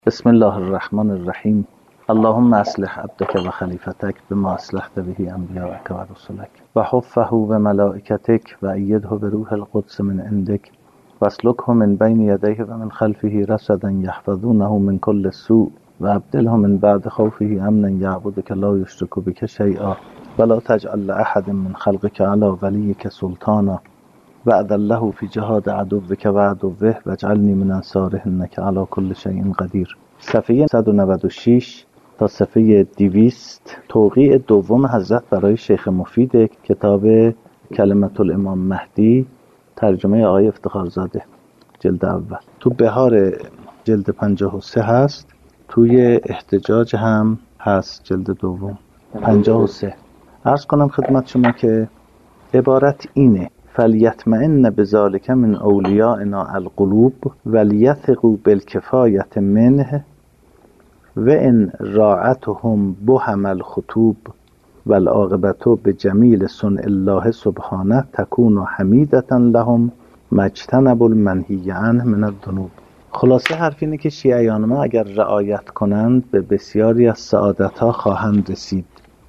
بسم الله الرحمن الرحیم. اللهم اصلح عبدك و خلیفتك بما اصلحت به انبیاءك و رسلك و حفه و ملائکتك و ایده بروح القدس من عندك و اسلکه من بین یدیه و من خلفه رصدا یحفظونه من كل سوء و ابدله من بعد خوفه امنا یعبدك لا یشرک بك شیئا ولا تجعل لأحد من خلقك على وليك سلطانا وعد الله في جهاد عدوك و عدوه واجعلني من انصاره انك على كل شيء قدیر. صفحه 196 تا صفحه 200 توقیع دوم حضرت برای شیخ مفید کتاب کلمة الامام مهدی، ترجمه آقای افتخارزاده، جلد اول. تو بهار جلد 53 هست، توی احتجاج هم هست جلد دوم 53. عرض کنم خدمت شما که عبارت اینه: فلیطمئن بذلک من اولیائنا القلوب ولیثقوا بالکفایة منه و ان راعتهم بهم الخطوب والعاقبة بجمیل صنع الله سبحانه تكون حمیدة لهم ما اجتنبوا المنهی عنه من الذنوب. خلاصه حرف اینه که شیعیان ما اگر رعایت کنند به بسیاری از سعادتها خواهند رسید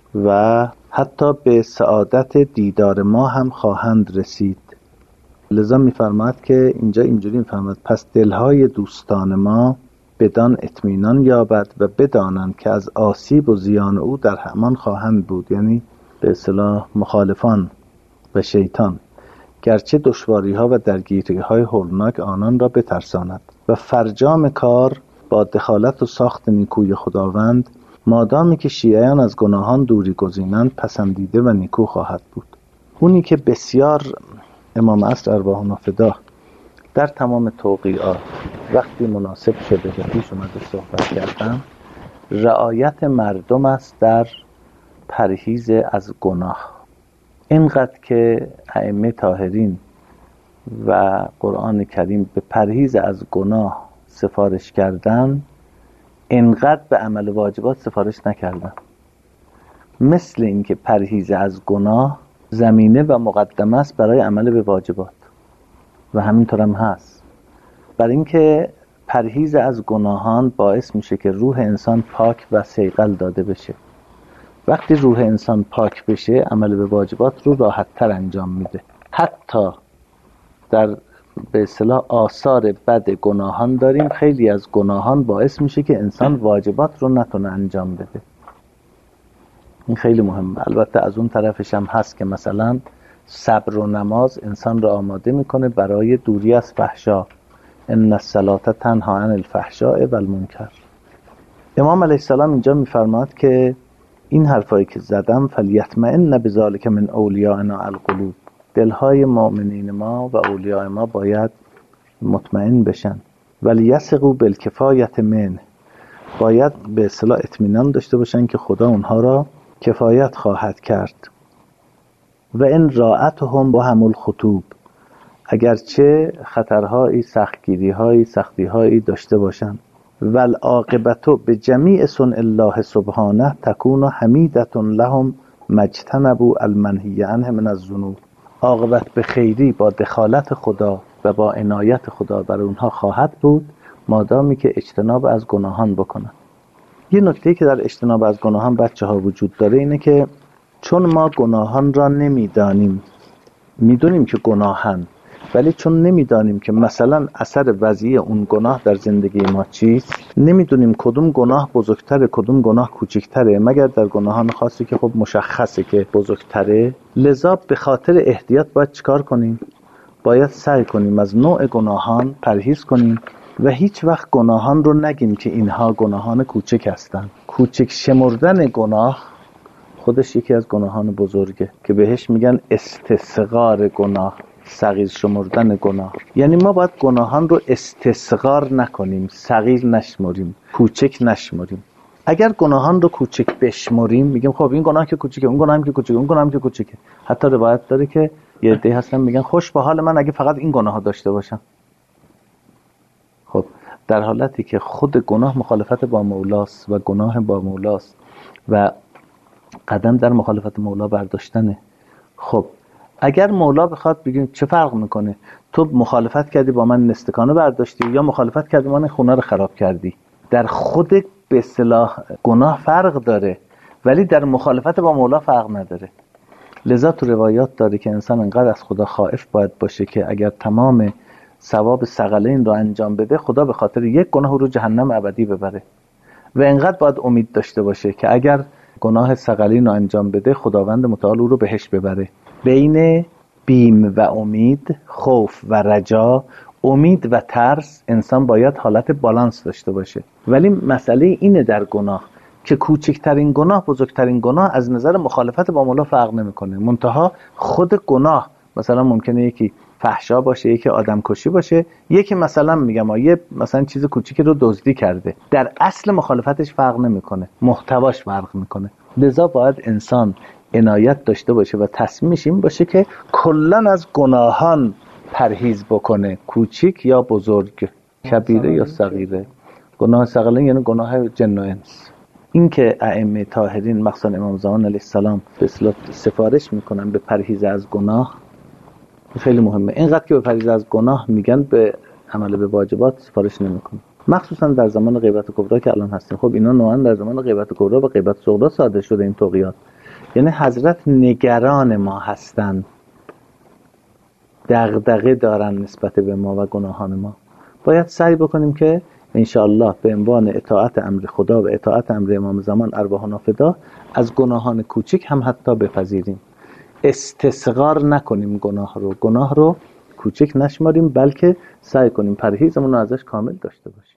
و حتی به سعادت دیدار ما هم خواهند رسید. لذا می‌فرماید که اینجا اینجوری می‌فرماید: پس دلهای دوستان ما بدان اطمینان یابد و بدانند که از آسیب و زیان او در همان خواهند بود، یعنی به اصطلاح مخالفان و شیطان، گرچه دشواری‌ها و درگیری‌های هولناک آنان را بترساند و فرجام کار با دخالت و ساخت نیکوی خداوند مادامی که شیعیان از گناهان دوری گزینند پسندیده و نیکو خواهد بود. اونی که بسیار امام عصر ارواحنا فدا در تمام توقیعات وقتی مناسب شده که پیش اومده صحبت کردم، رعایت مردم است در پرهیز از گناه. اینقدر که ائمه طاهرین و قرآن کریم به پرهیز از گناه سفارش کردن، اینقدر به عمل واجبات سفارش نکردن. مثل این که پرهیز از گناه زمینه و مقدمه است برای عمل به واجبات و همینطور هم هست. برای اینکه پرهیز از گناهان باعث میشه که روح انسان پاک و صیقل داده بشه. وقتی روح انسان پاک بشه عمل به واجبات رو راحت تر انجام میده. حتی در به اصطلاح آثار بد گناهان داریم، خیلی از گناهان باعث میشه که انسان واجبات رو نتونه انجام بده. این خیلی مهمه. البته از اون طرفش هم هست که مثلا صبر و نماز انسان رو آماده میکنه برای دوری از فحشا. ان الصلاة تنها عن الفحشاء و المنکر. امام علیه السلام اینجا میفرماد که این حرفایی که زدم فلیطمئن بذلک من اولیائنا القلوب، دلهای مؤمنین ما و اولیاء ما باید مطمئن بشن. ولیثقوا بالکفایة منه، باید به اصطلاح اطمینان داشته باشن که خدا اونها را کفایت خواهد کرد. و ان راعتهم بهم الخطوب، اگرچه خطرهایی، سختگیریهایی، سختیهایی داشته باشن. والعاقبة بجمیع صنع الله سبحانه تكون حمیدة لهم ما اجتنبوا المنهی عنه من الذنوب، عاقبت به خیری با دخالت خدا و با عنایت خدا برای اونها خواهد بود مادامی که اجتناب از گناهان بکنن. یه نکته که در اجتناب از گناهان بچه ها وجود داره اینه که چون ما گناهان را نمیدانیم، میدونیم که گناهن، ولی چون نمیدانیم که مثلا اثر وضعی اون گناه در زندگی ما چیست، نمیدونیم کدوم گناه بزرگتره کدوم گناه کوچکتره، مگر در گناهان خاصی که خب مشخصه که بزرگتره. لذا به خاطر احتیاط باید چیکار کنیم؟ باید سعی کنیم از نوع گناهان پرهیز کنیم و هیچ وقت گناهان رو نگیم که اینها گناهان کوچک هستن. کوچک شمردن گناه خودش یکی از گناهان بزرگه که بهش میگن استصغار گناه، صغیر شمردن گناه. یعنی ما باید گناهان رو استصغار نکنیم، صغیر نشمریم، کوچک نشمریم. اگر گناهان رو کوچک بشمریم میگیم خب این گناه که کوچکه، اون گناه هم که کوچکه، اون گناه هم که کوچکه. حتی روایت داره که یه عده هستن میگن خوش به حال من اگه فقط این گناه ها داشته باشم. خب در حالتی که خود گناه مخالفت با مولاست و گناه با مولاست و قدم در مخالفت مولا برداشتنه. خب اگر مولا بخواد بگیم چه فرق میکنه، تو مخالفت کردی با من استکانه برداشتی یا مخالفت کردی من خونه رو خراب کردی، در خود به اصطلاح گناه فرق داره، ولی در مخالفت با مولا فرق نداره. لذا تو روایات داره که انسان انقدر از خدا خائف باید باشه که اگر تمام ثواب ثقلین رو انجام بده، خدا به خاطر یک گناه رو جهنم ابدی ببره. و انقدر باید امید داشته باشه که اگر گناه ثقلین رو انجام بده، خداوند متعال او رو بهش ببره. بین بیم و امید، خوف و رجا، امید و ترس، انسان باید حالت بالانس داشته باشه. ولی مسئله اینه در گناه که کوچکترین گناه بزرگترین گناه از نظر مخالفت با مولا فرق نمیکنه. منتها خود گناه، مثلا ممکنه یکی فحشا باشه، یکی آدم کشی باشه، یکی مثلا میگم یه مثلا چیز کوچیکی رو دزدی کرده، در اصل مخالفتش فرق نمیکنه، محتواش فرق میکنه. لذا باید انسان عنایت داشته باشه و تصمیمش این باشه که کلا از گناهان پرهیز بکنه، کوچیک یا بزرگ، کبیره یا صغیره. گناه صغیره یعنی گناه جن و انس. این که ائمه طاهرین مخصوصا امام زمان علیه السلام به اصطلاح سفارش میکنن به پرهیز از گناه، خیلی مهمه. اینقدر که به پرهیز از گناه میگن، به عمل به واجبات سفارش نمیکنن. مخصوصا در زمان غیبت کبرا که الان هستیم. خب اینا نوعا در زمان غیبت کبرا و غیبت صغرا صادر شده این توقیات. یعنی حضرت نگران ما هستن، دغدغه دارن نسبت به ما و گناهان ما. باید سعی بکنیم که انشاءالله به عنوان اطاعت امر خدا و اطاعت امر امام زمان ارواحنا فدا، از گناهان کوچک هم حتی بپذیریم. استصغار نکنیم گناه رو کوچک نشماریم، بلکه سعی کنیم پرهیزمون رو ازش کامل داشته باشیم.